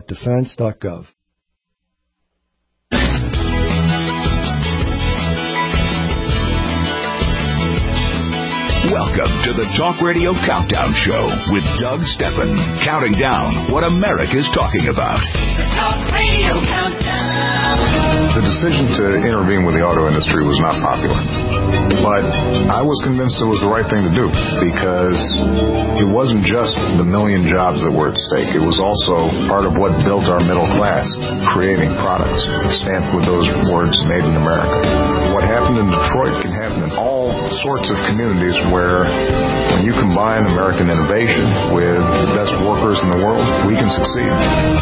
www.defense.gov. Welcome to the Talk Radio Countdown Show with Doug Steffen, counting down what America's talking about. The Talk Radio Countdown. The decision to intervene with the auto industry was not popular, but I was convinced it was the right thing to do because it wasn't just the million jobs that were at stake. It was also part of what built our middle class, creating products stamped with those words, made in America. What happened in Detroit can happen in all sorts of communities where when you combine American innovation with the best workers in the world, we can succeed.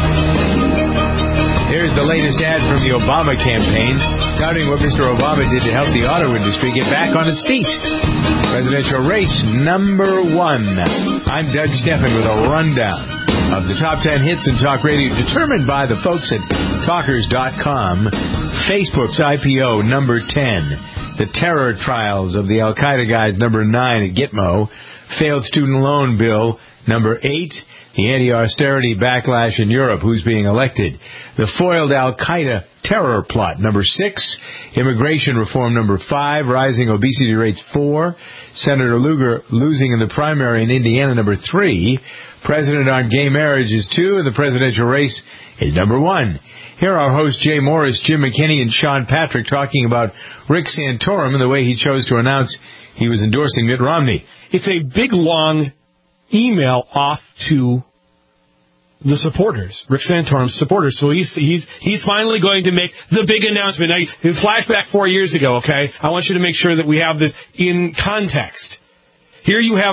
Here's the latest ad from the Obama campaign, touting what Mr. Obama did to help the auto industry get back on its feet. Presidential race number 1. I'm Doug Steffen with a rundown of the top 10 hits in talk radio determined by the folks at Talkers.com. Facebook's IPO, number 10. The terror trials of the Al-Qaeda guys, number 9 at Gitmo. Failed student loan bill, number 8. The anti-austerity backlash in Europe, who's being elected. The foiled Al-Qaeda terror plot, number 6. Immigration reform, number 5. Rising obesity rates, 4. Senator Lugar losing in the primary in Indiana, number 3. President on gay marriage is 2. And the presidential race is number 1. Here are our hosts, Jay Morris, Jim McKinney, and Sean Patrick, talking about Rick Santorum and the way he chose to announce he was endorsing Mitt Romney. It's a big, long email off to the supporters, Rick Santorum's supporters. So he's finally going to make the big announcement. Now, flashback 4 years ago, okay? I want you to make sure that we have this in context. Here you had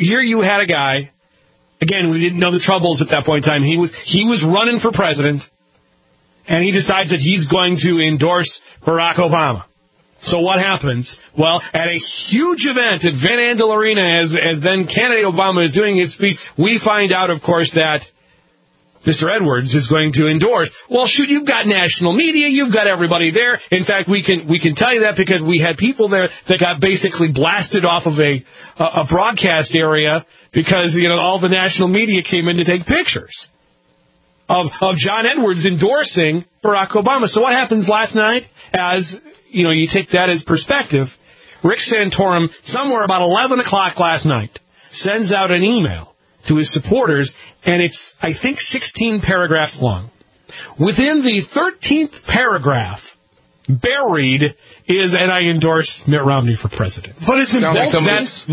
a guy. Again, we didn't know the troubles at that point in time. He was running for president, and he decides that he's going to endorse Barack Obama. So what happens? Well, at a huge event at Van Andel Arena, as then candidate Obama is doing his speech, we find out, of course, that Mr. Edwards is going to endorse. Well, shoot, you've got national media, you've got everybody there. In fact, we can tell you that because we had people there that got basically blasted off of a broadcast area because, all the national media came in to take pictures of John Edwards endorsing Barack Obama. So what happens last night? As you take that as perspective, Rick Santorum, somewhere about 11 o'clock last night, sends out an email to his supporters, and it's, I think, 16 paragraphs long. Within the 13th paragraph, buried is, and I endorse Mitt Romney for president. But it's in boldface.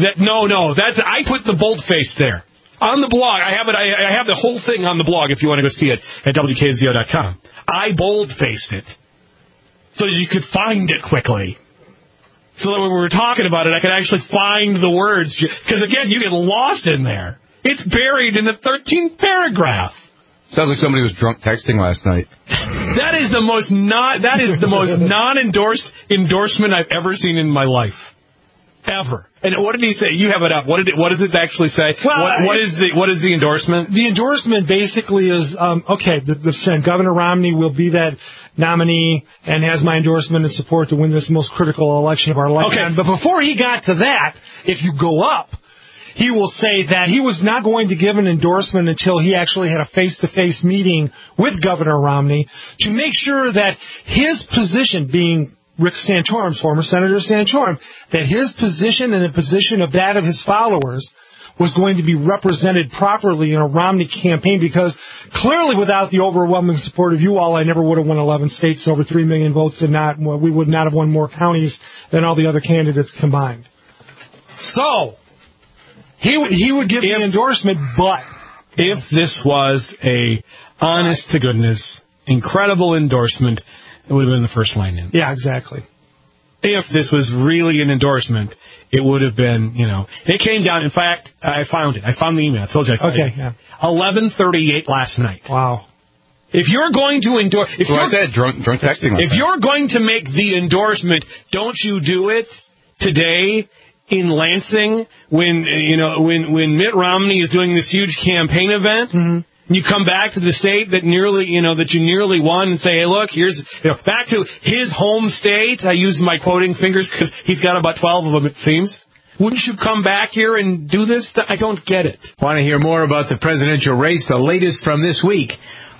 I put the boldface there. On the blog, I have the whole thing on the blog if you want to go see it at WKZO.com. I bold-faced it so that you could find it quickly. So that when we were talking about it, I could actually find the words. Because, again, you get lost in there. It's buried in the 13th paragraph. Sounds like somebody was drunk texting last night. That is the most non-endorsed endorsement I've ever seen in my life. Ever. And what did he say? You have it up. What does it actually say? Well, what is the endorsement? The endorsement basically is Governor Romney will be that nominee and has my endorsement and support to win this most critical election of our lifetime. Okay. But before he got to that, if you go up, he will say that he was not going to give an endorsement until he actually had a face-to-face meeting with Governor Romney to make sure that his position, being Rick Santorum, former Senator Santorum, that his position and the position of that of his followers was going to be represented properly in a Romney campaign, because clearly without the overwhelming support of you all, I never would have won 11 states, over 3 million votes, and we would not have won more counties than all the other candidates combined. So he would give the endorsement, but if this was a honest-to-goodness, incredible endorsement, it would have been the first line in. Yeah, exactly. If this was really an endorsement, it would have been, It came down. In fact, I found it. I found the email. I told you I found it. Yeah. 11:38 last night. Wow. If you're going to endorse... I said drunk texting. If you're going to make the endorsement, don't you do it today in Lansing when Mitt Romney is doing this huge campaign event? Mm-hmm. You come back to the state that you nearly won and say, hey, look, here's back to his home state. I use my quoting fingers because he's got about 12 of them, it seems. Wouldn't you come back here and do this? I don't get it. Want to hear more about the presidential race? The latest from this week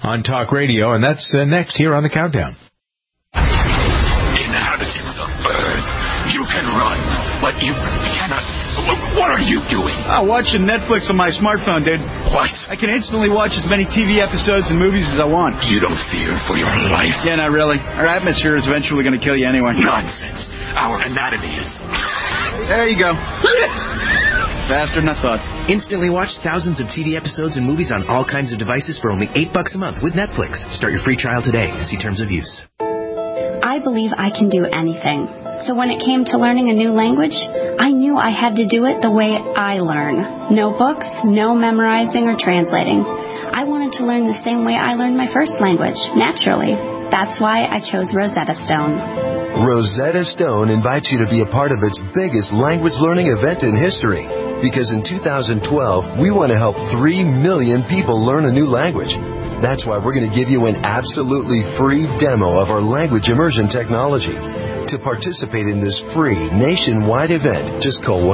on Talk Radio, and that's next here on the Countdown. Inhabitants of Earth, you can run, but you cannot. What are you doing? Watching Netflix on my smartphone, dude. What? I can instantly watch as many TV episodes and movies as I want. You don't fear for your life? Yeah, not really. Our atmosphere is eventually going to kill you anyway. Nonsense. Our anatomy is... There you go. Faster than I thought. Instantly watch thousands of TV episodes and movies on all kinds of devices for only $8 a month with Netflix. Start your free trial today. See terms of use. I believe I can do anything. So when it came to learning a new language, I knew I had to do it the way I learn. No books, no memorizing or translating. I wanted to learn the same way I learned my first language, naturally. That's why I chose Rosetta Stone. Rosetta Stone invites you to be a part of its biggest language learning event in history. Because in 2012, we want to help 3 million people learn a new language. That's why we're going to give you an absolutely free demo of our language immersion technology. To participate in this free nationwide event, just call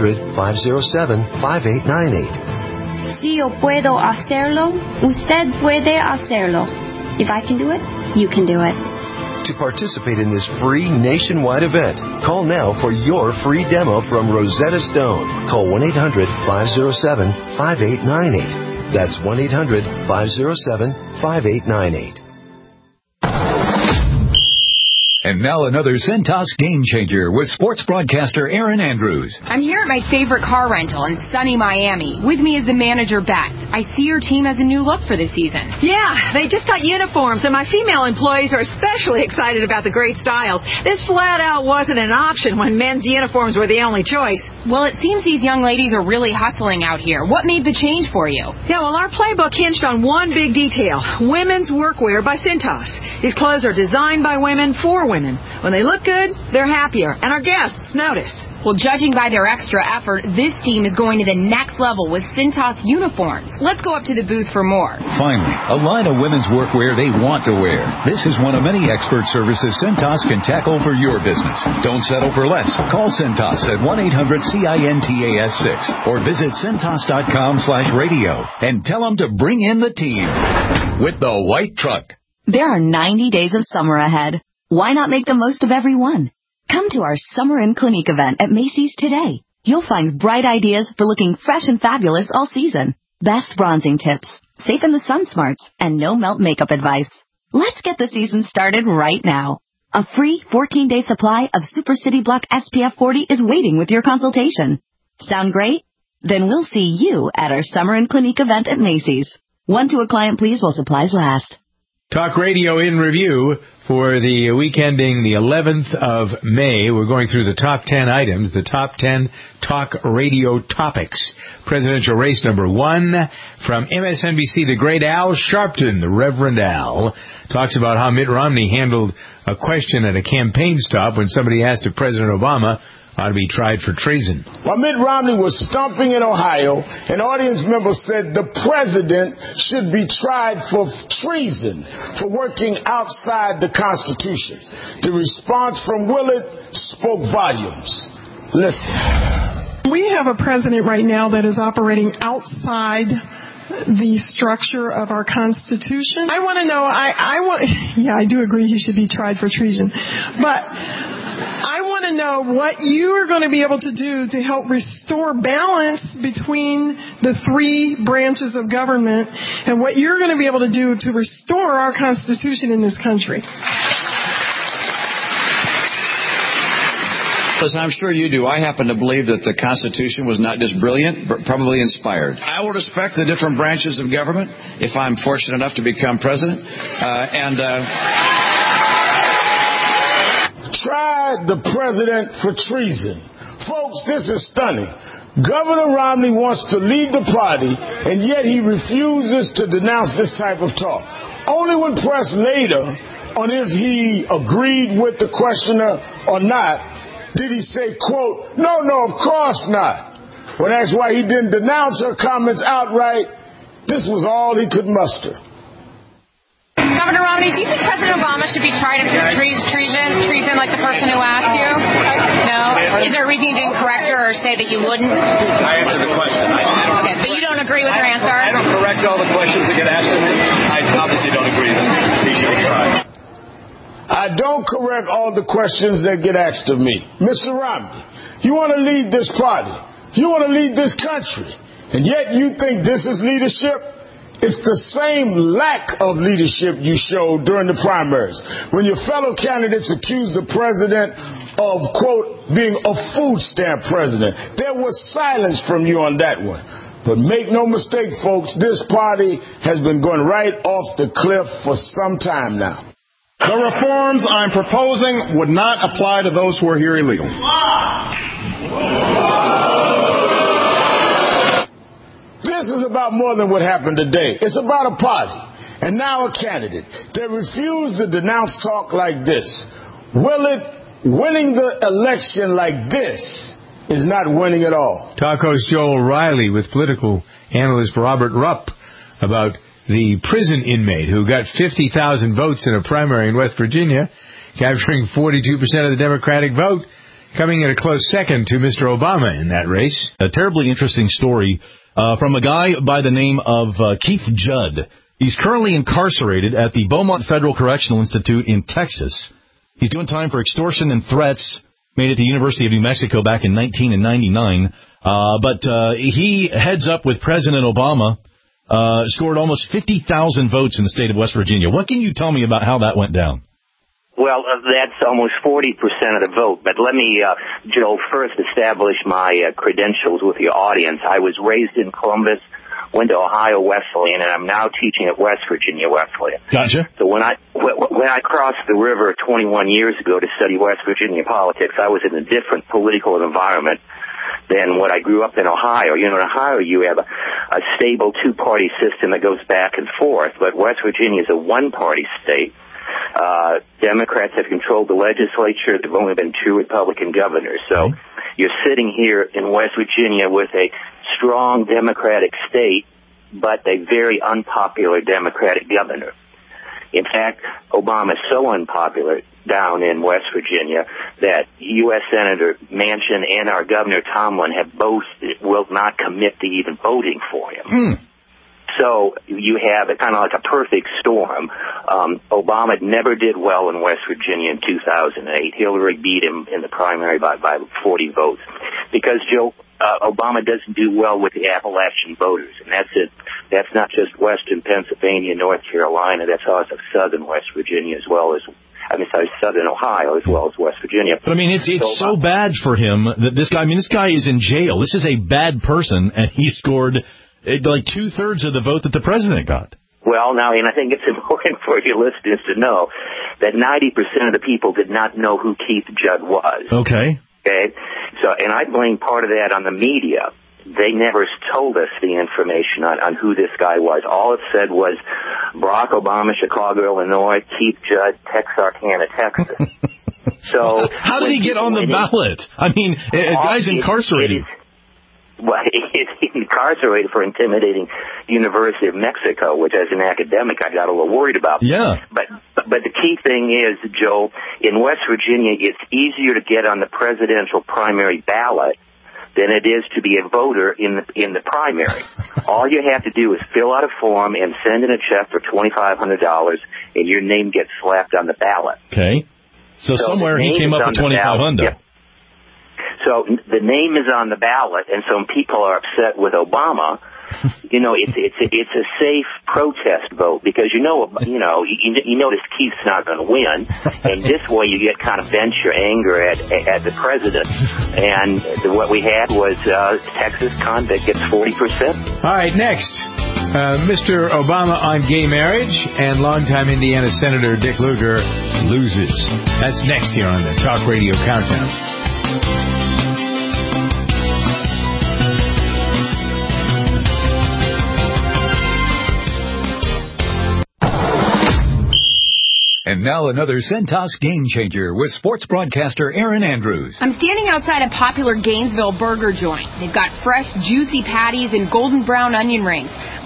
1-800-507-5898. Si yo puedo hacerlo, usted puede hacerlo. If I can do it, you can do it. To participate in this free nationwide event, call now for your free demo from Rosetta Stone. Call 1-800-507-5898. That's 1-800-507-5898. And now another Cintas game changer with sports broadcaster Aaron Andrews. I'm here at my favorite car rental in sunny Miami. With me is the manager, Beth. I see your team has a new look for the season. Yeah, they just got uniforms, and my female employees are especially excited about the great styles. This flat out wasn't an option when men's uniforms were the only choice. Well, it seems these young ladies are really hustling out here. What made the change for you? Yeah, well, our playbook hinged on one big detail: women's workwear by Cintas. These clothes are designed by women for women. When they look good, they're happier, and our guests notice. Well, judging by their extra effort, this team is going to the next level with Cintas uniforms. Let's go up to the booth for more. Finally, a line of women's workwear they want to wear. This is one of many expert services Cintas can tackle for your business. Don't settle for less. Call Cintas at 1-800-CINTAS-6 or visit Cintas.com/radio and tell them to bring in the team with the white truck. There are 90 days of summer ahead. Why not make the most of every one? Come to our Summer in Clinique event at Macy's today. You'll find bright ideas for looking fresh and fabulous all season. Best bronzing tips, safe in the sun smarts, and no melt makeup advice. Let's get the season started right now. A free 14-day supply of Super City Block SPF 40 is waiting with your consultation. Sound great? Then we'll see you at our Summer in Clinique event at Macy's. 1 to a client, please, while supplies last. Talk Radio in review for the week ending the 11th of May. We're going through the top 10 items, the top 10 talk radio topics. Presidential race number 1 from MSNBC, the great Al Sharpton, the Reverend Al, talks about how Mitt Romney handled a question at a campaign stop when somebody asked if President Obama ought to be tried for treason. While Mitt Romney was stomping in Ohio, an audience member said the president should be tried for treason, for working outside the Constitution. The response from Willett spoke volumes. Listen. We have a president right now that is operating outside the structure of our Constitution. I want to know, I do agree he should be tried for treason, but I want to know what you are going to be able to do to help restore balance between the 3 branches of government and what you're going to be able to do to restore our Constitution in this country. As I'm sure you do, I happen to believe that the Constitution was not just brilliant, but probably inspired. I will respect the different branches of government if I'm fortunate enough to become president. Tried the president for treason. Folks, this is stunning. Governor Romney wants to lead the party, and yet he refuses to denounce this type of talk. Only when pressed later on if he agreed with the questioner or not, did he say, quote, no, of course not. When asked why he didn't denounce her comments outright, this was all he could muster. Governor Romney, do you think President Obama should be tried for treason like the person who asked you? No? Is there a reason you didn't correct her or say that you wouldn't? I answered the question. Okay, but you don't agree with her answer? I don't correct all the questions that get asked to me. I obviously don't correct all the questions that get asked of me. Mr. Romney, you want to lead this party. You want to lead this country. And yet you think this is leadership? It's the same lack of leadership you showed during the primaries. When your fellow candidates accused the president of, quote, being a food stamp president, there was silence from you on that one. But make no mistake, folks, this party has been going right off the cliff for some time now. The reforms I'm proposing would not apply to those who are here illegally. This is about more than what happened today. It's about a party and now a candidate that refused to denounce talk like this. Winning the election like this is not winning at all. Taco's Joel Riley with political analyst Robert Rupp about the prison inmate who got 50,000 votes in a primary in West Virginia, capturing 42% of the Democratic vote, coming in a close second to Mr. Obama in that race. A terribly interesting story from a guy by the name of Keith Judd. He's currently incarcerated at the Beaumont Federal Correctional Institute in Texas. He's doing time for extortion and threats made at the University of New Mexico back in 1999. But he heads up with President Obama, scored almost 50,000 votes in the state of West Virginia. What can you tell me about how that went down? Well, that's almost 40% of the vote. But let me, Joe, first establish my credentials with your audience. I was raised in Columbus, went to Ohio Wesleyan, and I'm now teaching at West Virginia Wesleyan. Gotcha. So when I crossed the river 21 years ago to study West Virginia politics, I was in a different political environment than what I grew up in Ohio. You know, in Ohio you have a stable two-party system that goes back and forth, but West Virginia is a one-party state. Democrats have controlled the legislature. There have only been 2 Republican governors. So you're sitting here in West Virginia with a strong Democratic state, but a very unpopular Democratic governor. In fact, Obama is so unpopular down in West Virginia that U.S. Senator Manchin and our Governor Tomlin have both will not commit to even voting for him. So you have kind of like a perfect storm. Obama never did well in West Virginia in 2008. Hillary beat him in the primary by 40 votes. Because, Joe, Obama doesn't do well with the Appalachian voters. And that's it. That's not just western Pennsylvania, North Carolina. That's also southern West Virginia as well as, southern Ohio as well as West Virginia. But, it's so bad for him that this guy is in jail. This is a bad person, and he scored like 2/3 of the vote that the president got. Well, now, and I think it's important for your listeners to know that 90% of the people did not know who Keith Judd was. Okay. So, and I blame part of that on the media. They never told us the information on who this guy was. All it said was Barack Obama, Chicago, Illinois, Keith Judd, Texarkana, Texas. So how did he get on the ballot? A guy's incarcerated. Well, he's incarcerated for intimidating University of Mexico, which as an academic I got a little worried about. Yeah. But the key thing is, Joe, in West Virginia, it's easier to get on the presidential primary ballot than it is to be a voter in the primary. All you have to do is fill out a form and send in a check for $2,500, and your name gets slapped on the ballot. Okay. So somewhere he came up with $2,500. Yeah. So the name is on the ballot, and so when people are upset with Obama, it's a safe protest vote because you notice Keith's not going to win, and this way you get kind of vent your anger at the president. And what we had was Texas convict gets 40%. All right, next, Mr. Obama on gay marriage and longtime Indiana Senator Dick Lugar loses. That's next here on the Talk Radio Countdown. And now another Centos Game Changer with sports broadcaster Aaron Andrews. I'm standing outside a popular Gainesville burger joint. They've got fresh, juicy patties and golden brown onion rings.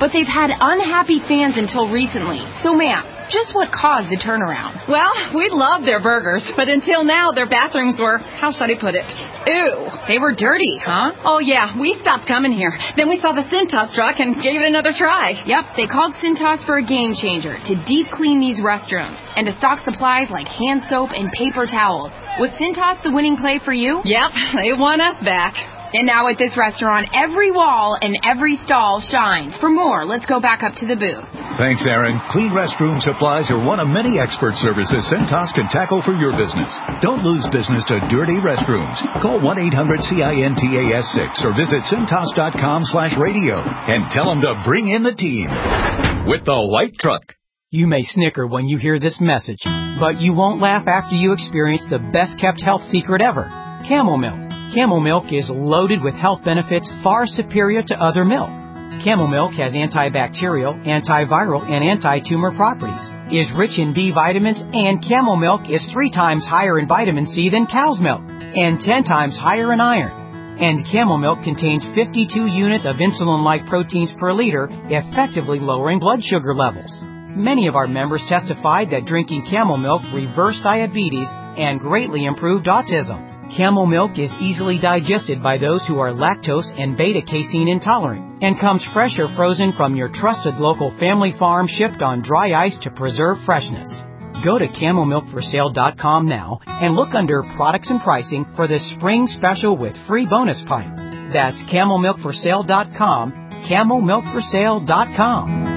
but they've had unhappy fans until recently. So, ma'am, just what caused the turnaround? Well, we loved their burgers, but until now, their bathrooms were, how should I put it? Ew. They were dirty, huh? Oh, yeah, we stopped coming here. Then we saw the Cintas truck and gave it another try. Yep, they called Cintas for a game changer, to deep clean these restrooms, and to stock supplies like hand soap and paper towels. Was Cintas the winning play for you? Yep, they won us back. And now at this restaurant, every wall and every stall shines. For more, let's go back up to the booth. Thanks, Aaron. Clean restroom supplies are one of many expert services Cintas can tackle for your business. Don't lose business to dirty restrooms. Call 1-800-CINTAS6 or visit Cintas.com/radio and tell them to bring in the team with the white truck. You may snicker when you hear this message, but you won't laugh after you experience the best-kept health secret ever, Camel Milk. Camel Milk is loaded with health benefits far superior to other milk. Camel Milk has antibacterial, antiviral, and anti-tumor properties, is rich in B vitamins, and Camel Milk is 3 times higher in vitamin C than cow's milk, and 10 times higher in iron. And Camel Milk contains 52 units of insulin-like proteins per liter, effectively lowering blood sugar levels. Many of our members testified that drinking Camel Milk reversed diabetes and greatly improved autism. Camel Milk is easily digested by those who are lactose and beta-casein intolerant and comes fresh or frozen from your trusted local family farm, shipped on dry ice to preserve freshness. Go to CamelMilkForSale.com now and look under Products and Pricing for the spring special with free bonus pints. That's CamelMilkForSale.com, CamelMilkForSale.com.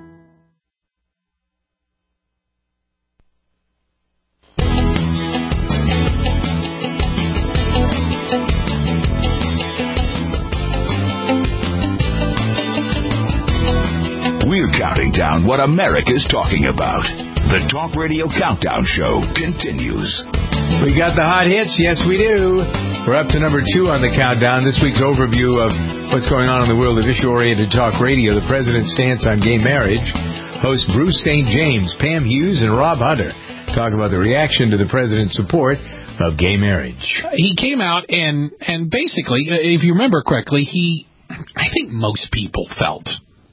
We're counting down what America's talking about. The Talk Radio Countdown Show continues. We got the hot hits. Yes, we do. We're up to number 2 on the countdown. This week's overview of what's going on in the world of issue-oriented talk radio, the president's stance on gay marriage. Hosts Bruce St. James, Pam Hughes, and Rob Hunter talk about the reaction to the president's support of gay marriage. He came out and basically, if you remember correctly, I think most people felt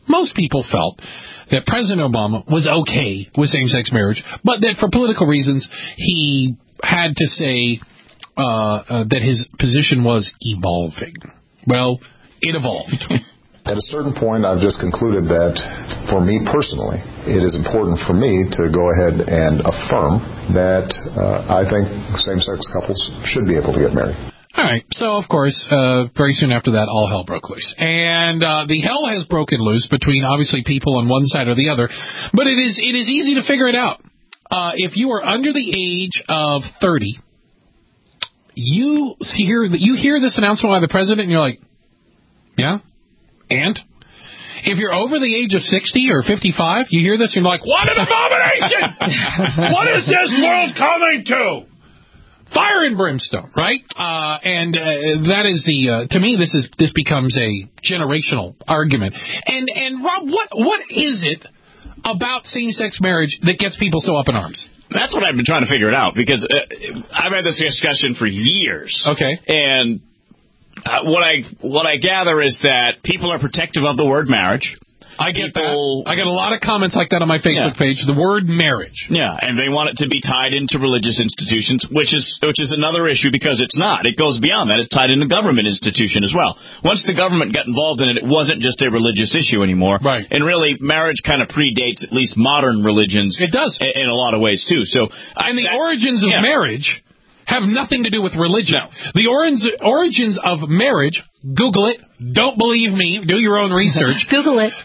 that President Obama was okay with same-sex marriage, but that for political reasons he had to say that his position was evolving. Well, it evolved. At a certain point, I've just concluded that, for me personally, it is important for me to go ahead and affirm that I think same-sex couples should be able to get married. All right, so of course, very soon after that, all hell broke loose. And the hell has broken loose between, obviously, people on one side or the other, but it is easy to figure it out. If you are under the age of 30, you hear this announcement by the president, and you're like, yeah? And? If you're over the age of 60 or 55, you hear this, and you're like, what an abomination! What is this world coming to? Fire and brimstone, right? And that is to me, this becomes a generational argument. And Rob, what is it about same-sex marriage that gets people so up in arms? That's what I've been trying to figure it out, because I've had this discussion for years. Okay. And what I gather is that people are protective of the word marriage. I get that. I get a lot of comments like that on my Facebook page. The word marriage. Yeah, and they want it to be tied into religious institutions, which is another issue, because it's not. It goes beyond that. It's tied into government institution as well. Once the government got involved in it, it wasn't just a religious issue anymore. Right. And really, marriage kind of predates at least modern religions. It does. In a lot of ways, too. So, the origins of marriage have nothing to do with religion. No. The origins of marriage, Google it. Don't believe me. Do your own research. Google it.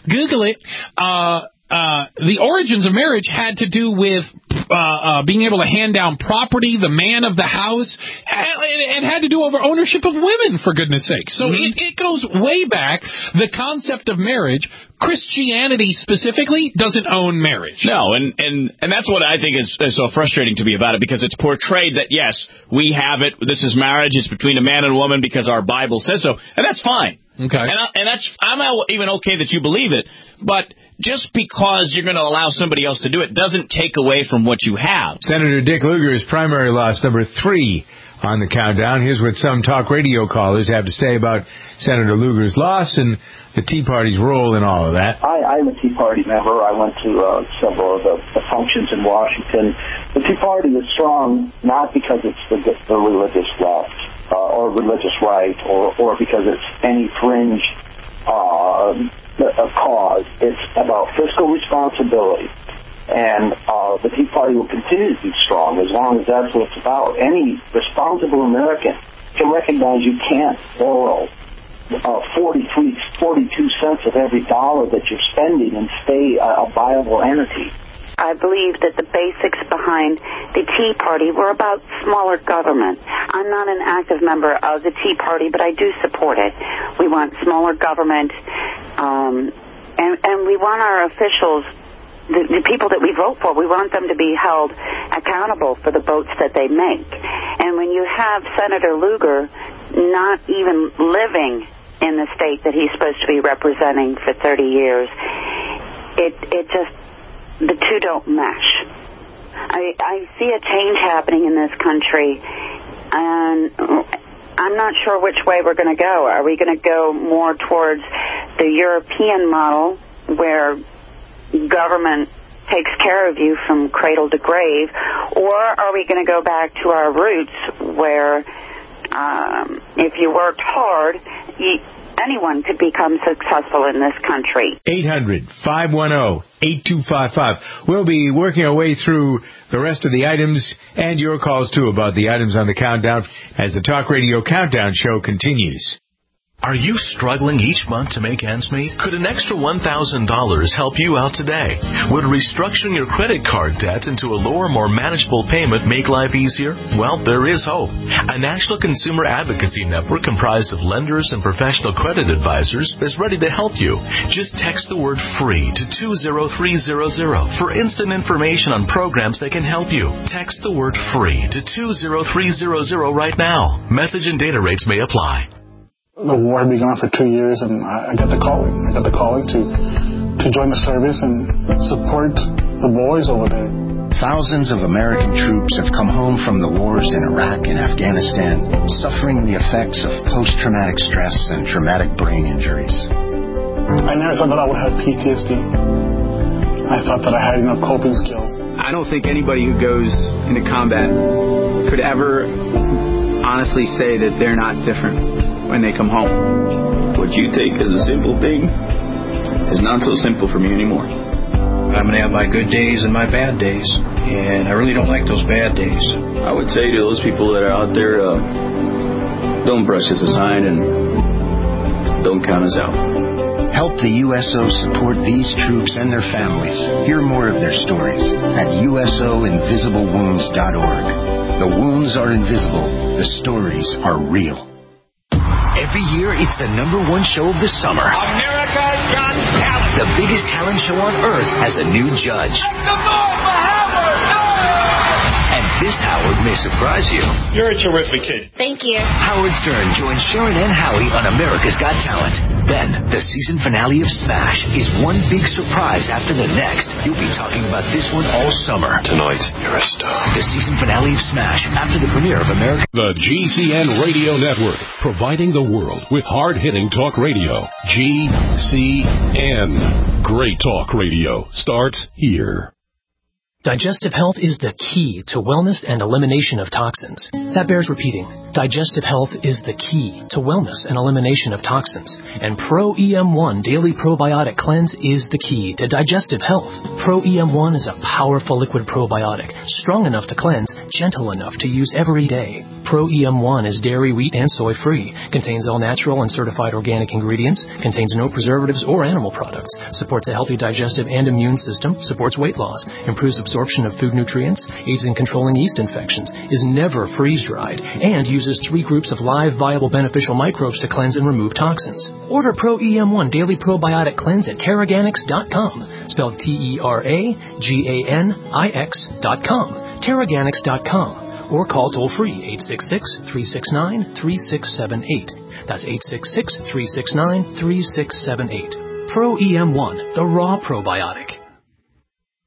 The origins of marriage had to do with being able to hand down property, the man of the house, and had to do over ownership of women, for goodness sake. So it goes way back. The concept of marriage, Christianity specifically, doesn't own marriage. No, and that's what I think is so frustrating to me about it, because it's portrayed that, yes, we have it, this is marriage, it's between a man and a woman because our Bible says so, and that's fine. Okay. And I'm even okay that you believe it, but just because you're going to allow somebody else to do it doesn't take away from what you have. Senator Dick Lugar is primary loss number 3 on the countdown. Here's what some talk radio callers have to say about Senator Lugar's loss and the Tea Party's role in all of that. I'm a Tea Party member. I went to several of the functions in Washington. The Tea Party is strong not because it's the religious left or religious right or because it's any fringe cause. It's about fiscal responsibility. And the Tea Party will continue to be strong as long as that's what it's about. Any responsible American can recognize you can't borrow 42 cents of every dollar that you're spending and stay a viable entity. I believe that the basics behind the Tea Party were about smaller government. I'm not an active member of the Tea Party, but I do support it. We want smaller government, and we want our officials, the people that we vote for, we want them to be held accountable for the votes that they make. And when you have Senator Lugar not even living in the state that he's supposed to be representing for 30 years, it just, the two don't mesh. I see a change happening in this country, and I'm not sure which way we're going to go. Are we going to go more towards the European model where government takes care of you from cradle to grave, or are we going to go back to our roots where if you worked hard, anyone could become successful in this country? 800-510-8255. We'll be working our way through the rest of the items and your calls, too, about the items on the countdown as the Talk Radio Countdown Show continues. Are you struggling each month to make ends meet? Could an extra $1,000 help you out today? Would restructuring your credit card debt into a lower, more manageable payment make life easier? Well, there is hope. A national consumer advocacy network comprised of lenders and professional credit advisors is ready to help you. Just text the word FREE to 20300 for instant information on programs that can help you. Text the word FREE to 20300 right now. Message and data rates may apply. The war had been going on for 2 years, and I got the calling. I got the calling to join the service and support the boys over there. Thousands of American troops have come home from the wars in Iraq and Afghanistan, suffering the effects of post-traumatic stress and traumatic brain injuries. I never thought that I would have PTSD. I thought that I had enough coping skills. I don't think anybody who goes into combat could ever honestly say that they're not different when they come home. What you take as a simple thing is not so simple for me anymore. I'm going to have my good days and my bad days, and I really don't like those bad days. I would say to those people that are out there, don't brush us aside and don't count us out. Help the USO support these troops and their families. Hear more of their stories at usoinvisiblewounds.org. The wounds are invisible. The stories are real. Every year, it's the #1 show of the summer. America's Got Talent. The biggest talent show on earth has a new judge. And this Howard may surprise you. You're a terrific kid. Thank you. Howard Stern joins Sharon and Howie on America's Got Talent. Then, the season finale of Smash is one big surprise after the next. You'll be talking about this one all summer. Tonight, you're a star. The season finale of Smash after the premiere of America. The GCN Radio Network, providing the world with hard-hitting talk radio. GCN. Great talk radio starts here. Digestive health is the key to wellness and elimination of toxins. That bears repeating. Digestive health is the key to wellness and elimination of toxins. And Pro EM1 Daily Probiotic Cleanse is the key to digestive health. Pro EM1 is a powerful liquid probiotic, strong enough to cleanse, gentle enough to use every day. Pro EM1 is dairy, wheat, and soy-free, contains all natural and certified organic ingredients, contains no preservatives or animal products, supports a healthy digestive and immune system, supports weight loss, improves absorption of food nutrients, aids in controlling yeast infections, is never freeze-dried, and uses 3 groups of live, viable, beneficial microbes to cleanse and remove toxins. Order Pro EM1 Daily Probiotic Cleanse at Teraganix.com, spelled TERAGANIX.com, Teraganix.com, or call toll-free 866-369-3678. That's 866-369-3678. Pro EM1, the raw probiotic.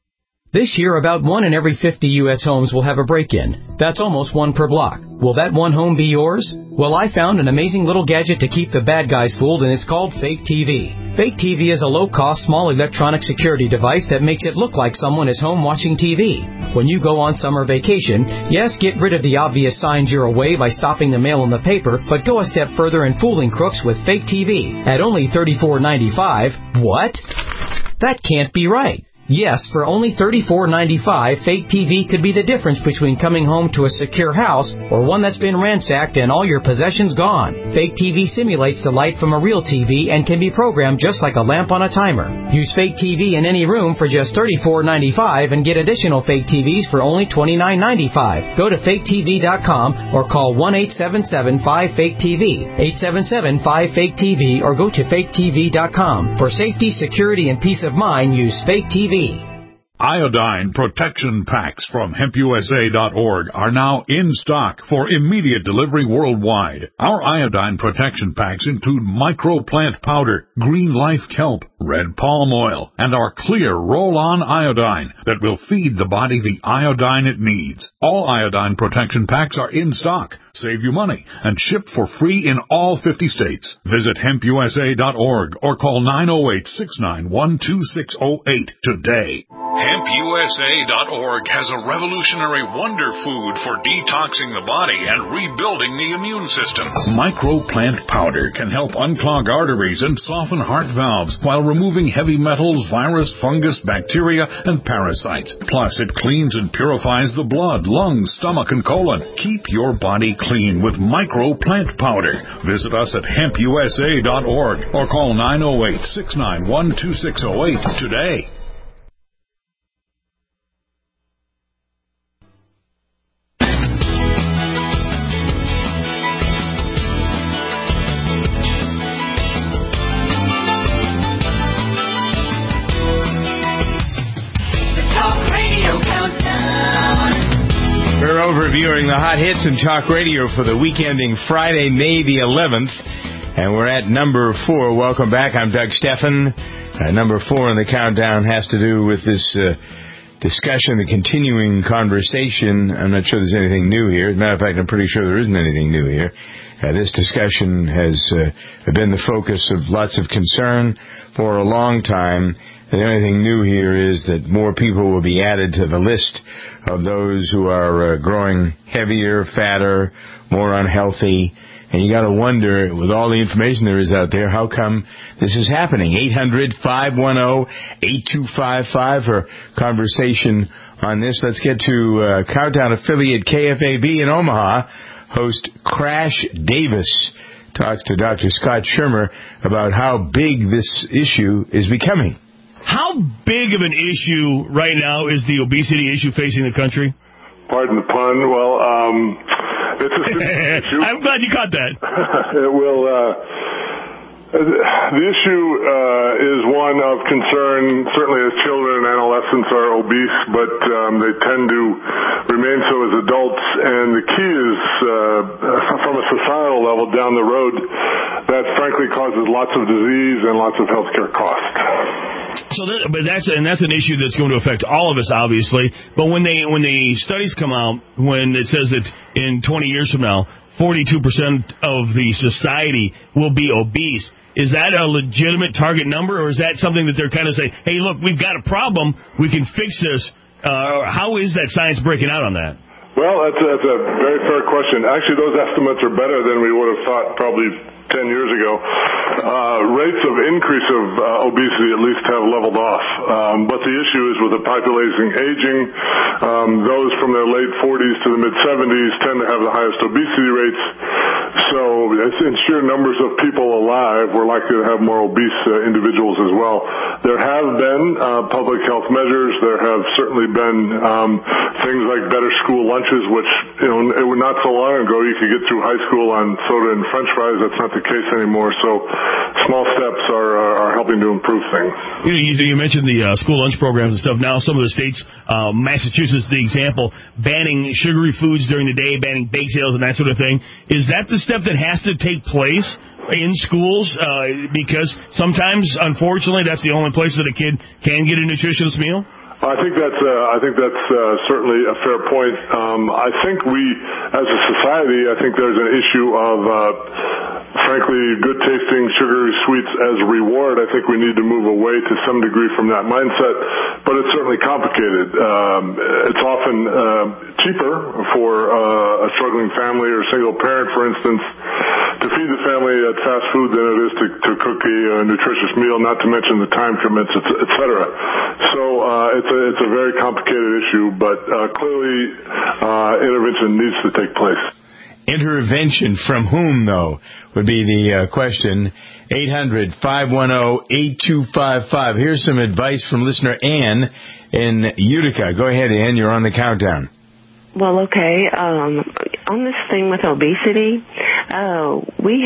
This year, about 1 in every 50 U.S. homes will have a break-in. That's almost 1 per block. Will that one home be yours? Well, I found an amazing little gadget to keep the bad guys fooled, and it's called Fake TV. Fake TV is a low-cost, small electronic security device that makes it look like someone is home watching TV. When you go on summer vacation, yes, get rid of the obvious signs you're away by stopping the mail in the paper, but go a step further in fooling crooks with Fake TV. At only $34.95, what? That can't be right. Yes, for only $34.95, Fake TV could be the difference between coming home to a secure house or one that's been ransacked and all your possessions gone. Fake TV simulates the light from a real TV and can be programmed just like a lamp on a timer. Use Fake TV in any room for just $34.95 and get additional Fake TVs for only $29.95. Go to faketv.com or call 1-877-5-FAKE-TV, 877-5-FAKE-TV, or go to faketv.com. For safety, security, and peace of mind, use Fake TV. Iodine protection packs from HempUSA.org are now in stock for immediate delivery worldwide. Our iodine protection packs include microplant powder, green life kelp, red palm oil, and our clear roll-on iodine that will feed the body the iodine it needs. All iodine protection packs are in stock. Save you money and shipped for free in all 50 states. Visit HempUSA.org or call 908-691-2608 today. HempUSA.org has a revolutionary wonder food for detoxing the body and rebuilding the immune system. Microplant powder can help unclog arteries and soften heart valves while removing heavy metals, virus, fungus, bacteria, and parasites. Plus, it cleans and purifies the blood, lungs, stomach, and colon. Keep your body clean with Microplant powder. Visit us at HempUSA.org or call 908-691-2608 today. Overviewing the hot hits in talk radio for the week ending Friday, May the 11th. And we're at number 4. Welcome back. I'm Doug Steffen. Number 4 in the countdown has to do with this discussion, the continuing conversation. I'm not sure there's anything new here. As a matter of fact, I'm pretty sure there isn't anything new here. This discussion has been the focus of lots of concern for a long time. The only thing new here is that more people will be added to the list of those who are growing heavier, fatter, more unhealthy. And you got to wonder, with all the information there is out there, how come this is happening? 800-510-8255 for conversation on this. Let's get to Countdown affiliate KFAB in Omaha. Host Crash Davis talks to Dr. Scott Schirmer about how big this issue is becoming. How big of an issue right now is the obesity issue facing the country? Pardon the pun. Well, it's a serious issue. I'm glad you caught that. It will. The issue is one of concern, certainly as children and adolescents are obese, but they tend to remain so as adults. And the key is, from a societal level down the road, that frankly causes lots of disease and lots of healthcare costs. So, that's an issue that's going to affect all of us, obviously. But when the studies come out, when it says that in 20 years from now, 42% of the society will be obese, is that a legitimate target number, or is that something that they're kind of saying, hey, look, we've got a problem, we can fix this? How is that science breaking out on that? Well, that's a very fair question. Actually, those estimates are better than we would have thought probably 10 years ago. Rates of increase of obesity at least have leveled off. But the issue is with the population aging, those from their late 40s to the mid-70s tend to have the highest obesity rates. So in sheer numbers of people alive, we're likely to have more obese individuals as well. There have been public health measures. There have certainly been things like better school lunches, which, it was not so long ago you could get through high school on soda and French fries. That's not the case anymore. So small steps are helping to improve things. You mentioned the school lunch programs and stuff. Now some of the states, Massachusetts, the example, banning sugary foods during the day, banning bake sales and that sort of thing. Is that the step that has to take place in schools? Because sometimes, unfortunately, that's the only place that a kid can get a nutritious meal? I think that's certainly a fair point. I think we, as a society, I think there's an issue of, frankly, good tasting sugary sweets as a reward. I think we need to move away to some degree from that mindset, but it's certainly complicated. It's often cheaper for a struggling family or single parent, for instance, to feed the family at fast food than it is to cook a nutritious meal, not to mention the time commitments, et cetera. So it's a very complicated issue, but clearly intervention needs to take place. Intervention from whom, though, would be the question. 800-510-8255. Here's some advice from listener Ann in Utica. Go ahead, Ann. You're on the countdown. Well, okay. On this thing with obesity, we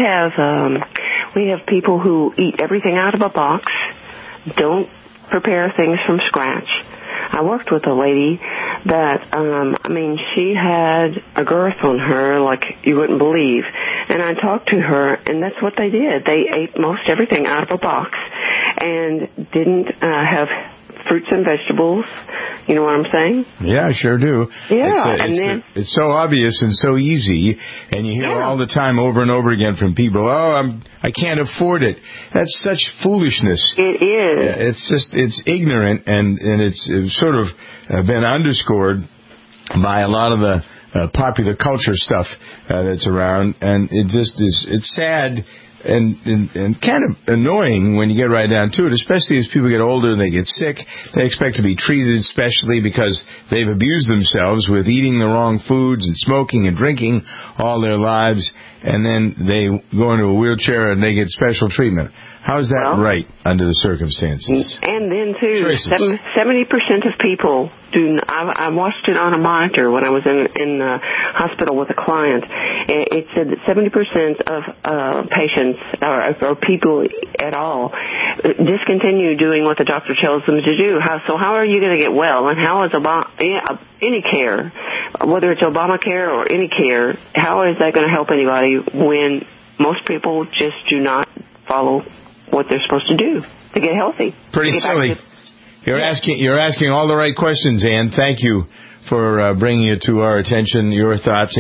have people who eat everything out of a box, don't prepare things from scratch. I worked with a lady that, she had a girth on her like you wouldn't believe. And I talked to her, and that's what they did. They ate most everything out of a box and didn't have fruits and vegetables. You know what I'm saying? Yeah, I sure do. Yeah, it's so obvious and so easy, and you hear all the time over and over again from people, I can't afford it. That's such foolishness. It is. It's ignorant, and it's sort of been underscored by a lot of the popular culture stuff that's around, and it's sad. And kind of annoying when you get right down to it, especially as people get older and they get sick. They expect to be treated specially because they've abused themselves with eating the wrong foods and smoking and drinking all their lives, and then they go into a wheelchair and they get special treatment. How is that right under the circumstances? And then, too, 70% of people do. I watched it on a monitor when I was in the hospital with a client. It said that 70% of patients or people at all discontinue doing what the doctor tells them to do. So how are you going to get well? And how is any care, whether it's Obamacare or any care, how is that going to help anybody when most people just do not follow what they're supposed to do to get healthy? Pretty silly. You're asking all the right questions, Ann. Thank you for bringing it to our attention. Your thoughts,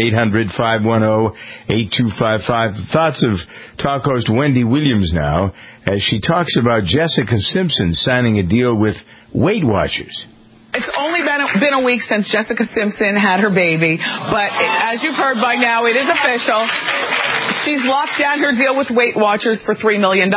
800-510-8255. The thoughts of talk host Wendy Williams now, as she talks about Jessica Simpson signing a deal with Weight Watchers. It's only been a week since Jessica Simpson had her baby, but as you've heard by now, it is official. She's locked down her deal with Weight Watchers for $3 million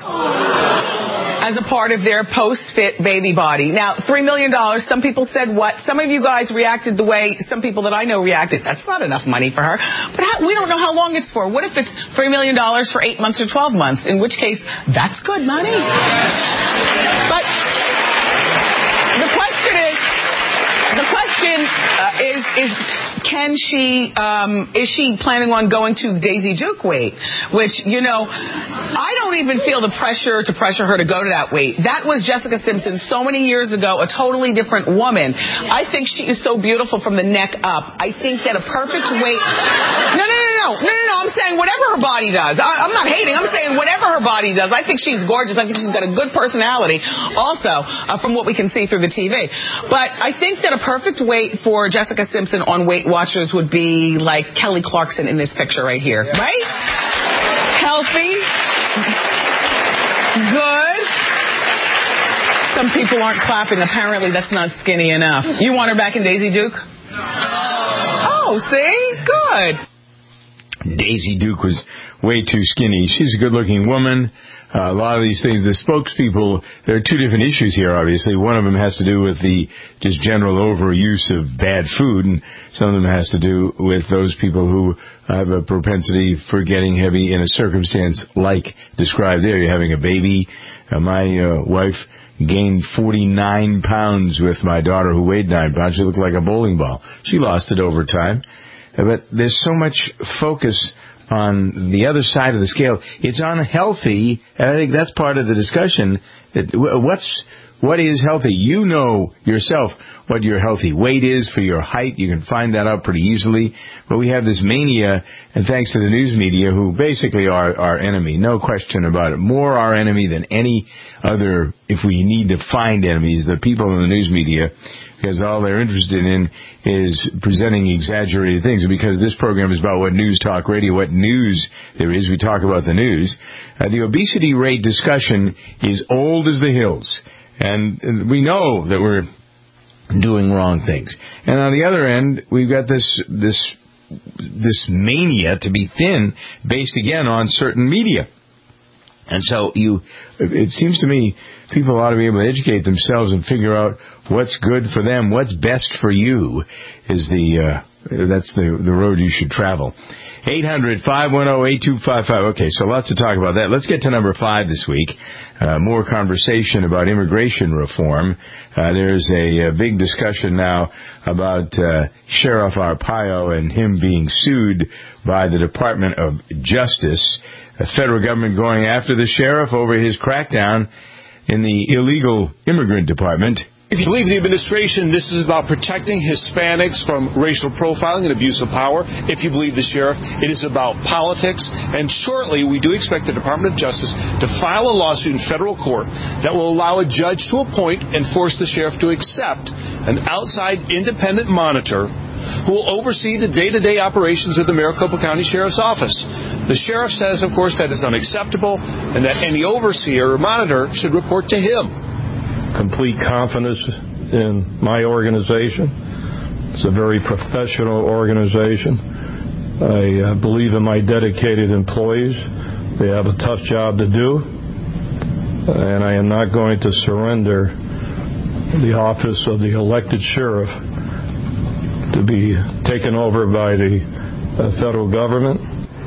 as a part of their post-fit baby body. Now, $3 million, some people said what? Some of you guys reacted the way some people that I know reacted. That's not enough money for her. But we don't know how long it's for. What if it's $3 million for 8 months or 12 months? In which case, that's good money. But the question is can she, is she planning on going to Daisy Duke weight? Which, I don't even feel the pressure to pressure her to go to that weight. That was Jessica Simpson so many years ago, a totally different woman. I think she is so beautiful from the neck up. I think that a perfect weight... No. I'm saying whatever her body does. I'm not hating. I'm saying whatever her body does. I think she's gorgeous. I think she's got a good personality also from what we can see through the TV. But I think that a perfect weight for Jessica Simpson on Weight Watchers would be like Kelly Clarkson in this picture right here. Right? Healthy. Good. Some people aren't clapping. Apparently that's not skinny enough. You want her back in Daisy Duke? Oh, see? Good. Daisy Duke was way too skinny. She's a good-looking woman. A lot of these things, the spokespeople, there are two different issues here, obviously. One of them has to do with the just general overuse of bad food, and some of them has to do with those people who have a propensity for getting heavy in a circumstance like described there. You're having a baby. My wife gained 49 pounds with my daughter who weighed 9 pounds. She looked like a bowling ball. She lost it over time. But there's so much focus on the other side of the scale. It's unhealthy, and I think that's part of the discussion. what is healthy. You know yourself what your healthy weight is for your height. You can find that out pretty easily. But we have this mania, and thanks to the news media, who basically are our enemy. No question about it. More our enemy than any other, if we need to find enemies, the people in the news media, because all they're interested in is presenting exaggerated things. Because this program is about what News Talk Radio, what news there is. We talk about the news. The obesity rate discussion is old as the hills. And we know that we're doing wrong things. And on the other end, we've got this mania to be thin based, again, on certain media. And so it seems to me people ought to be able to educate themselves and figure out what's good for them, what's best for you is that's the road you should travel. 800-510-8255. Okay, so lots to talk about that. Let's get to number 5 this week. More conversation about immigration reform. There's a big discussion now about Sheriff Arpaio and him being sued by the Department of Justice. The federal government going after the sheriff over his crackdown in the illegal immigrant department. If you believe the administration, this is about protecting Hispanics from racial profiling and abuse of power. If you believe the sheriff, it is about politics. And shortly, we do expect the Department of Justice to file a lawsuit in federal court that will allow a judge to appoint and force the sheriff to accept an outside independent monitor who will oversee the day-to-day operations of the Maricopa County Sheriff's Office. The sheriff says, of course, that is unacceptable and that any overseer or monitor should report to him. Complete confidence in my organization. It's a very professional organization. I believe in my dedicated employees. They have a tough job to do, and I am not going to surrender the office of the elected sheriff to be taken over by the federal government.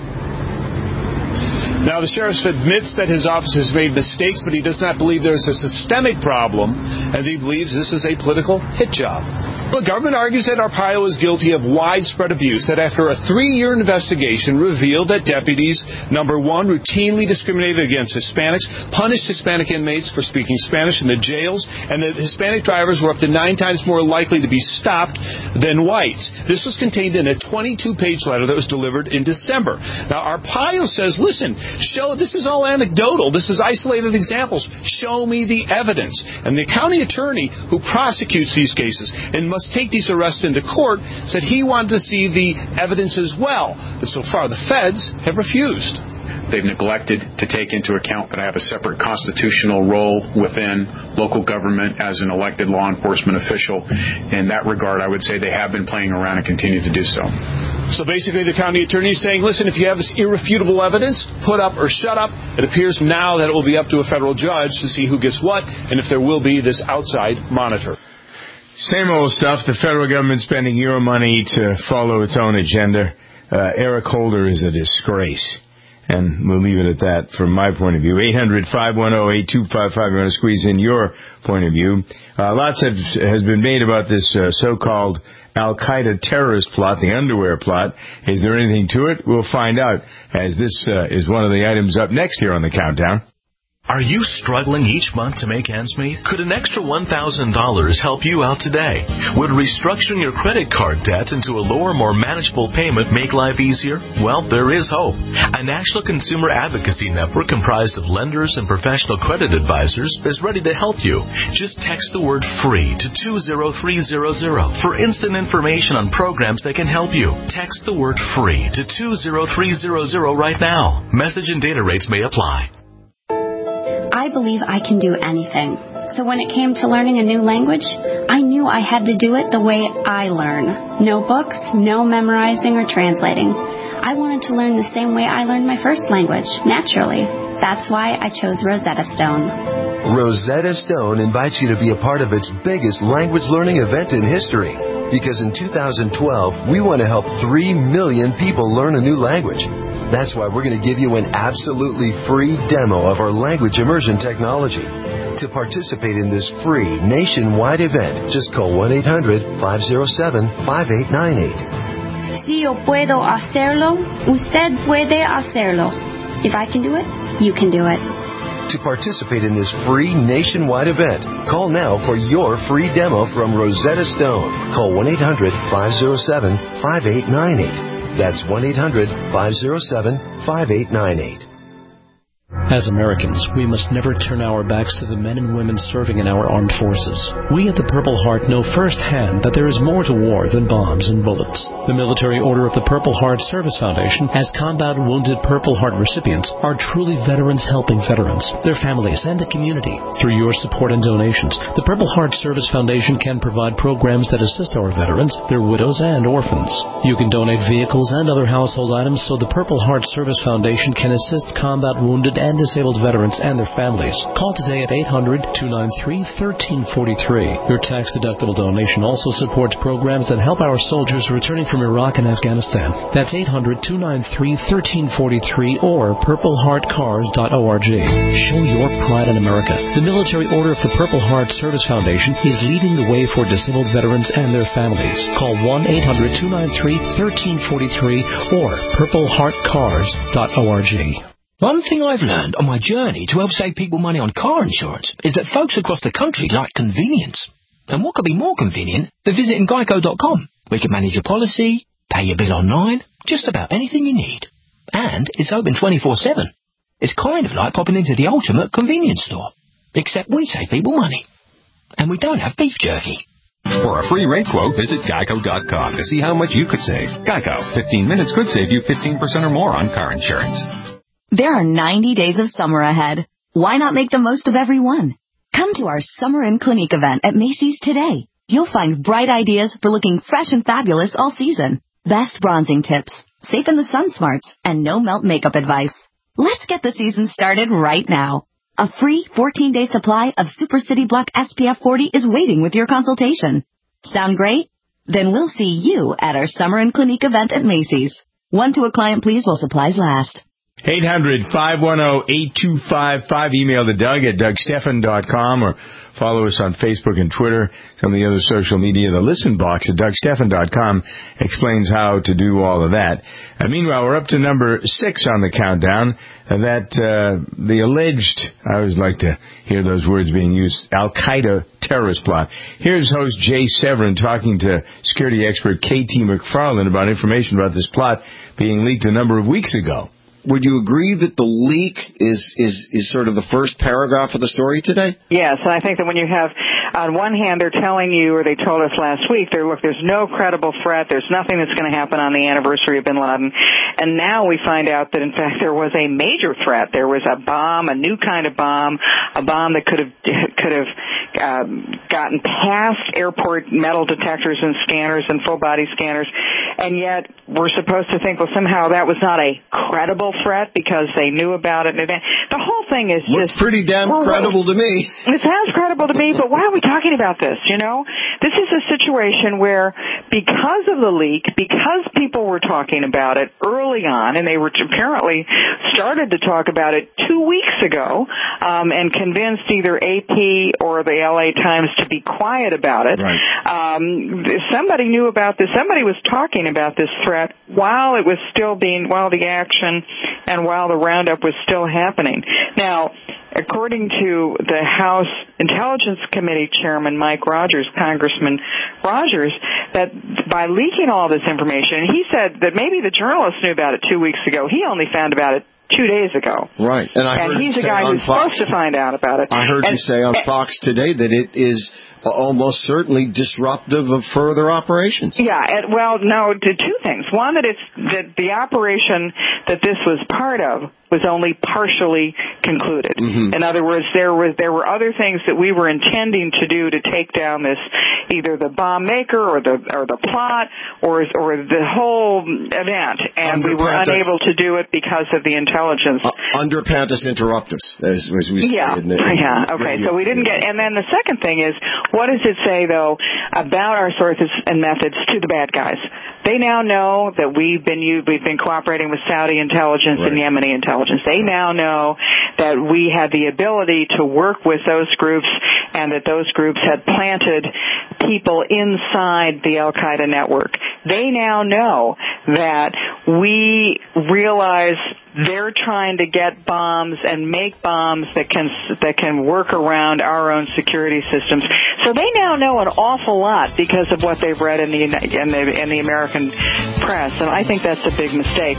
Now, the sheriff admits that his office has made mistakes, but he does not believe there's a systemic problem, as he believes this is a political hit job. The government argues that Arpaio is guilty of widespread abuse, that after a 3-year investigation revealed that deputies, number one, routinely discriminated against Hispanics, punished Hispanic inmates for speaking Spanish in the jails, and that Hispanic drivers were up to 9 times more likely to be stopped than whites. This was contained in a 22-page letter that was delivered in December. Now, Arpaio says, listen, this is all anecdotal. This is isolated examples. Show me the evidence. And the county attorney who prosecutes these cases and must take these arrests into court said he wanted to see the evidence as well. But so far, the feds have refused. They've neglected to take into account that I have a separate constitutional role within local government as an elected law enforcement official. In that regard, I would say they have been playing around and continue to do so. So basically, the county attorney is saying, listen, if you have this irrefutable evidence, put up or shut up. It appears now that it will be up to a federal judge to see who gets what and if there will be this outside monitor. Same old stuff. The federal government spending your money to follow its own agenda. Eric Holder is a disgrace. And we'll leave it at that from my point of view. 800-510-8255. You want to squeeze in your point of view. Lots has been made about this so-called Al-Qaeda terrorist plot, the underwear plot. Is there anything to it? We'll find out, as this is one of the items up next here on the Countdown. Are you struggling each month to make ends meet? Could an extra $1,000 help you out today? Would restructuring your credit card debt into a lower, more manageable payment make life easier? Well, there is hope. A national consumer advocacy network comprised of lenders and professional credit advisors is ready to help you. Just text the word FREE to 20300 for instant information on programs that can help you. Text the word FREE to 20300 right now. Message and data rates may apply. I believe I can do anything. So when it came to learning a new language, I knew I had to do it the way I learn. No books, no memorizing or translating. I wanted to learn the same way I learned my first language, naturally. That's why I chose Rosetta Stone. Rosetta Stone invites you to be a part of its biggest language learning event in history. Because in 2012, we want to help 3 million people learn a new language. That's why we're going to give you an absolutely free demo of our language immersion technology. To participate in this free nationwide event, just call 1-800-507-5898. Si yo puedo hacerlo, usted puede hacerlo. If I can do it, you can do it. To participate in this free nationwide event, call now for your free demo from Rosetta Stone. Call 1-800-507-5898. That's 1-800-507-5898. As Americans, we must never turn our backs to the men and women serving in our armed forces. We at the Purple Heart know firsthand that there is more to war than bombs and bullets. The Military Order of the Purple Heart Service Foundation, as combat wounded Purple Heart recipients, are truly veterans helping veterans, their families, and the community. Through your support and donations, the Purple Heart Service Foundation can provide programs that assist our veterans, their widows, and orphans. You can donate vehicles and other household items so the Purple Heart Service Foundation can assist combat wounded and disabled veterans and their families. Call today at 800-293-1343. Your tax-deductible donation also supports programs that help our soldiers returning from Iraq and Afghanistan. That's 800-293-1343 or purpleheartcars.org. Show your pride in America. The Military Order of the Purple Heart Service Foundation is leading the way for disabled veterans and their families. Call 1-800-293-1343 or purpleheartcars.org. One thing I've learned on my journey to help save people money on car insurance is that folks across the country like convenience. And what could be more convenient than visiting Geico.com? We can manage your policy, pay your bill online, just about anything you need. And it's open 24/7. It's kind of like popping into the ultimate convenience store. Except we save people money. And we don't have beef jerky. For a free rate quote, visit Geico.com to see how much you could save. Geico, 15 minutes could save you 15% or more on car insurance. There are 90 days of summer ahead. Why not make the most of every one? Come to our Summer in Clinique event at Macy's today. You'll find bright ideas for looking fresh and fabulous all season. Best bronzing tips, safe in the sun smarts, and no melt makeup advice. Let's get the season started right now. A free 14-day supply of Super City Block SPF 40 is waiting with your consultation. Sound great? Then we'll see you at our Summer in Clinique event at Macy's. One to a client, please, while supplies last. 800-510-8255. Email to Doug at DougStephan.com or follow us on Facebook and Twitter, some of the other social media. The listen box at DougStephan.com explains how to do all of that. Meanwhile, we're up to number 6 on the countdown. The alleged, I always like to hear those words being used, Al-Qaeda terrorist plot. Here's host Jay Severin talking to security expert K.T. McFarland about information about this plot being leaked a number of weeks ago. Would you agree that the leak is sort of the first paragraph of the story today? Yes, and I think that when you have, on one hand, they're telling you, or they told us last week, look, there's no credible threat, there's nothing that's going to happen on the anniversary of bin Laden, and now we find out that, in fact, there was a major threat. There was a bomb, a new kind of bomb, a bomb that could have gotten past airport metal detectors and scanners and full-body scanners, and yet we're supposed to think, well, somehow that was not a credible threat because they knew about it in advance. The whole thing is just pretty damn credible to me. It sounds credible to me, but why are we talking about this? You know, this is a situation where, because of the leak, because people were talking about it early on, and they were apparently started to talk about it 2 weeks ago, and convinced either AP or the LA Times to be quiet about it. Right. Somebody knew about this. Somebody was talking about this threat while it was still while the action and while the roundup was still happening. Now, according to the House Intelligence Committee Chairman Mike Rogers, Congressman Rogers, that by leaking all this information, he said that maybe the journalists knew about it 2 weeks ago. He only found about it 2 days ago. Right. And he's the guy who's supposed to find out about it. I heard you say on Fox today that it is almost certainly disruptive of further operations. Yeah, well, no, two things. One, that the operation that this was part of was only partially concluded. Mm-hmm. In other words, there were other things that we were intending to do to take down this, either the bomb maker or the plot or the whole event, and we were unable to do it because of the intelligence. Under Pantus Interruptus, as we say. Yeah. Okay. So we didn't get. And then the second thing is, what does it say though about our sources and methods to the bad guys? They now know that we've been cooperating with Saudi intelligence and Yemeni intelligence. They now know that we had the ability to work with those groups and that those groups had planted people inside the Al-Qaeda network. They now know that we realize they're trying to get bombs and make bombs that can work around our own security systems. So they now know an awful lot because of what they've read in the American press, and I think that's a big mistake.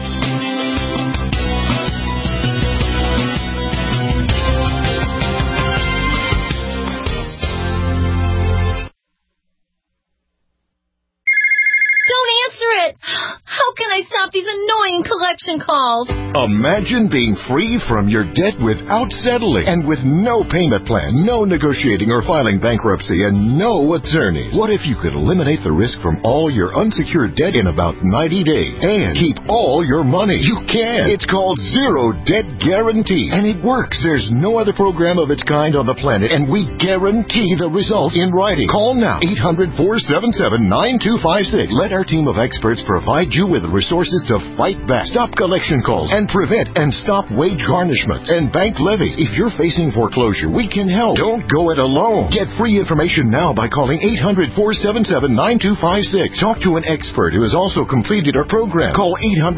How can I stop these annoying collection calls? Imagine being free from your debt without settling and with no payment plan, no negotiating or filing bankruptcy, and no attorneys. What if you could eliminate the risk from all your unsecured debt in about 90 days and keep all your money? You can. It's called Zero Debt Guarantee, and it works. There's no other program of its kind on the planet, and we guarantee the results in writing. Call now, 800-477-9256. Let our team of experts provide you with resources to fight back, stop collection calls, and prevent and stop wage garnishments and bank levies. If you're facing foreclosure, we can help. Don't go it alone. Get free information now by calling 800-477-9256. Talk to an expert who has also completed our program. Call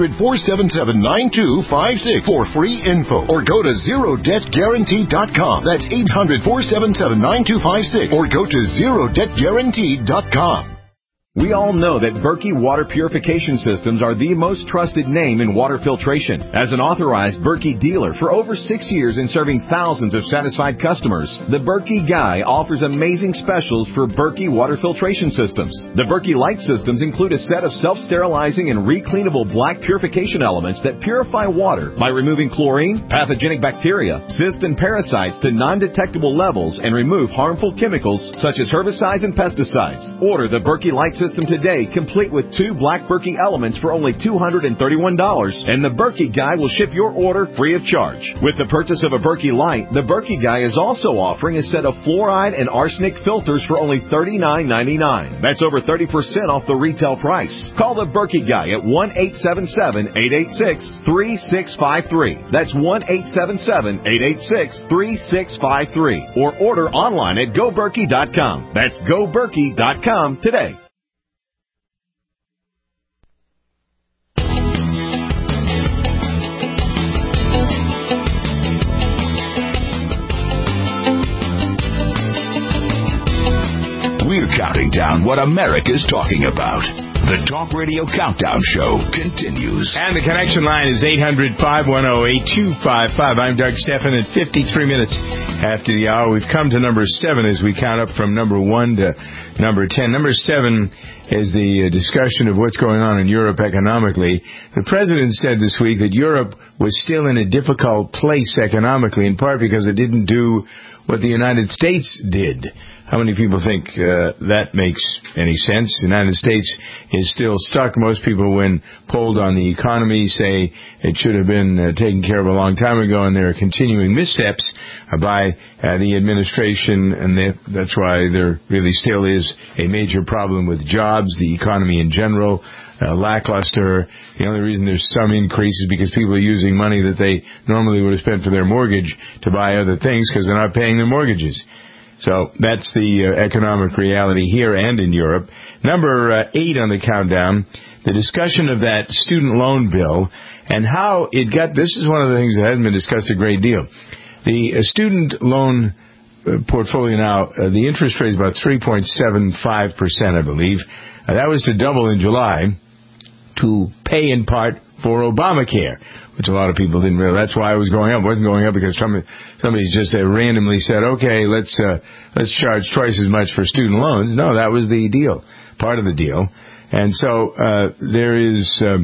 800-477-9256 for free info, or go to ZeroDebtGuarantee.com. That's 800-477-9256, or go to ZeroDebtGuarantee.com. We all know that Berkey Water Purification Systems are the most trusted name in water filtration. As an authorized Berkey dealer for over 6 years and serving thousands of satisfied customers, the Berkey Guy offers amazing specials for Berkey Water Filtration Systems. The Berkey Light Systems include a set of self-sterilizing and recleanable black purification elements that purify water by removing chlorine, pathogenic bacteria, cysts, and parasites to non-detectable levels and remove harmful chemicals such as herbicides and pesticides. Order the Berkey Light System today, complete with 2 black Berkey elements for only $231, and the Berkey Guy will ship your order free of charge. With the purchase of a Berkey Light, the Berkey Guy is also offering a set of fluoride and arsenic filters for only $39.99. That's over 30% off the retail price. Call the Berkey Guy at 1-877-886-3653. That's 1-877-886-3653. Or order online at GoBerkey.com. That's GoBerkey.com today. We're counting down what America's talking about. The Talk Radio Countdown Show continues. And the connection line is 800-510-8255. I'm Doug Stephan at 53 minutes after the hour. We've come to number 7 as we count up from number 1 to number 10. Number 7 is the discussion of what's going on in Europe economically. The president said this week that Europe was still in a difficult place economically, in part because it didn't do what the United States did. How many people think that makes any sense? The United States is still stuck. Most people, when polled on the economy, say it should have been taken care of a long time ago, and there are continuing missteps by the administration, and that's why there really still is a major problem with jobs, the economy in general, lackluster. The only reason there's some increase is because people are using money that they normally would have spent for their mortgage to buy other things because they're not paying their mortgages. So that's the economic reality here and in Europe. Number 8 on the countdown, the discussion of that student loan bill and how it got, this is one of the things that hasn't been discussed a great deal. The student loan portfolio now, the interest rate is about 3.75%, I believe. That was to double in July to pay in part for Obamacare, which a lot of people didn't realize. That's why it was going up. It wasn't going up because somebody just randomly said, okay, let's charge twice as much for student loans. No, that was the deal, part of the deal. And so there is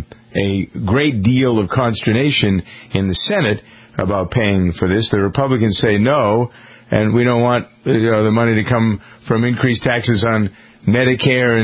a great deal of consternation in the Senate about paying for this. The Republicans say no, and we don't want the money to come from increased taxes on Medicare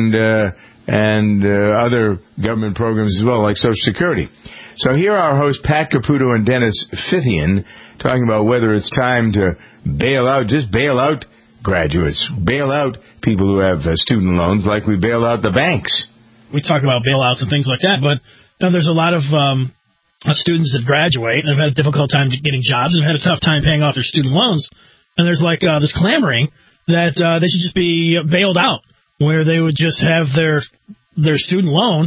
and other government programs as well, like Social Security. So here are our hosts, Pat Caputo and Dennis Fithian, talking about whether it's time to bail out graduates, bail out people who have student loans like we bail out the banks. We talk about bailouts and things like that, but there's a lot of students that graduate and have had a difficult time getting jobs and have had a tough time paying off their student loans. And there's this clamoring that they should just be bailed out, where they would just have their student loan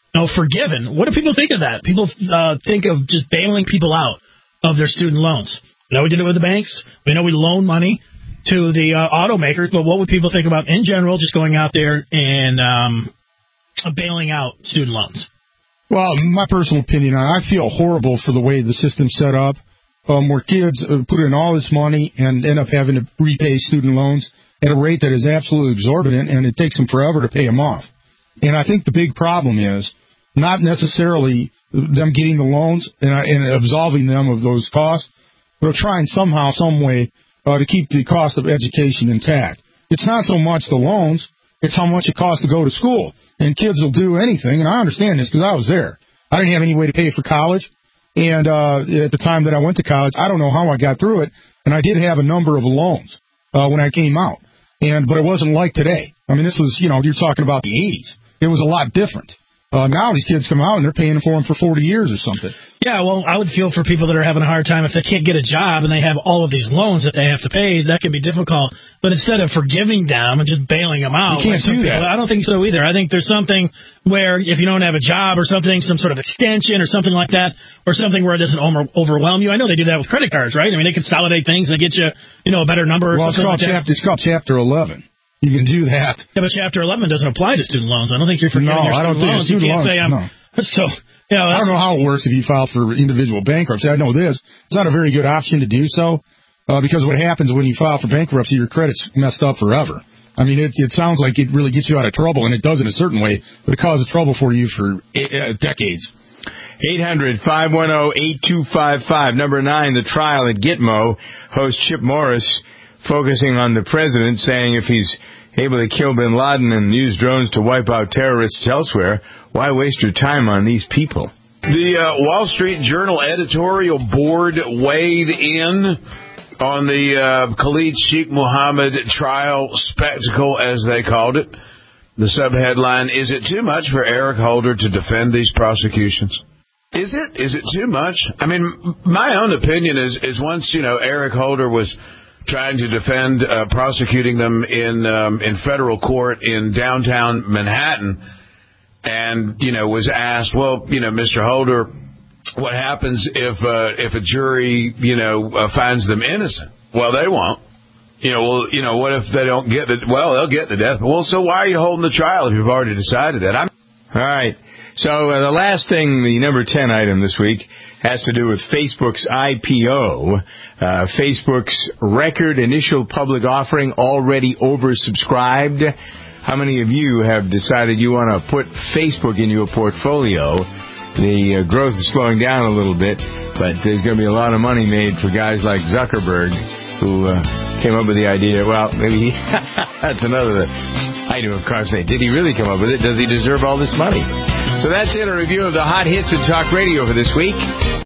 forgiven. What do people think of that? People think of just bailing people out of their student loans. We know we did it with the banks. We know we loan money to the automakers, but what would people think about, in general, just going out there and bailing out student loans? Well, my personal opinion, I feel horrible for the way the system's set up, where kids put in all this money and end up having to repay student loans at a rate that is absolutely exorbitant, and it takes them forever to pay them off. And I think the big problem is not necessarily them getting the loans and absolving them of those costs, but trying somehow, some way, to keep the cost of education intact. It's not so much the loans, it's how much it costs to go to school. And kids will do anything, and I understand this because I was there. I didn't have any way to pay for college, and at the time that I went to college, I don't know how I got through it, and I did have a number of loans when I came out. But it wasn't like today. I mean, this was, you're talking about the 80s. It was a lot different. Now these kids come out and they're paying for them for 40 years or something. Yeah, well, I would feel for people that are having a hard time if they can't get a job and they have all of these loans that they have to pay. That can be difficult. But instead of forgiving them and just bailing them out, you can't do that. I don't think so either. I think there's something where if you don't have a job or something, some sort of extension or something like that, or something where it doesn't overwhelm you. I know they do that with credit cards, right? I mean, they consolidate things and they get you, a better number or something like that. It's called Chapter 11. You can do that. Yeah, but Chapter 11 doesn't apply to student loans. I don't think you're forgiving your student loans. You can't say no. So, I don't know how it works if you file for individual bankruptcy. I know this. It's not a very good option to do so because what happens when you file for bankruptcy, your credit's messed up forever. I mean, it sounds like it really gets you out of trouble, and it does in a certain way, but it causes trouble for you for decades. 800-510-8255. Number 9, the trial at Gitmo. Host Chip Morris focusing on the president, saying if he's able to kill bin Laden and use drones to wipe out terrorists elsewhere, why waste your time on these people? The Wall Street Journal editorial board weighed in on the Khalid Sheikh Mohammed trial spectacle, as they called it. The subheadline, is it too much for Eric Holder to defend these prosecutions? Is it? Is it too much? I mean, my own opinion is once, Eric Holder was trying to defend prosecuting them in federal court in downtown Manhattan, and was asked, well, Mr. Holder, what happens if a jury finds them innocent? Well, they won't. What if they don't get it? Well, they'll get the death. Well, so why are you holding the trial if you've already decided that? All right. So the last thing, the number 10 item this week, has to do with Facebook's IPO. Facebook's record initial public offering already oversubscribed. How many of you have decided you want to put Facebook in your portfolio? The growth is slowing down a little bit, but there's going to be a lot of money made for guys like Zuckerberg, who came up with the idea. Well, maybe that's another item of conversation. Did he really come up with it? Does he deserve all this money? So that's it, a review of the hot hits of talk radio for this week.